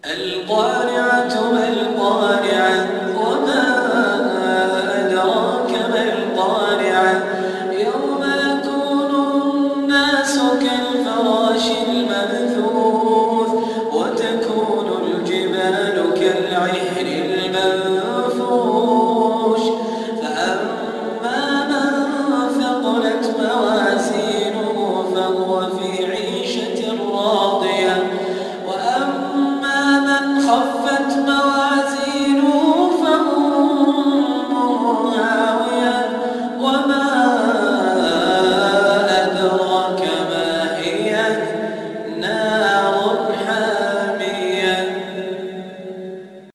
القارعة ما القارعة وما أدراك ما القارعة يوم يكون الناس كالفراش المبثوث وتكون الجبال كالعهن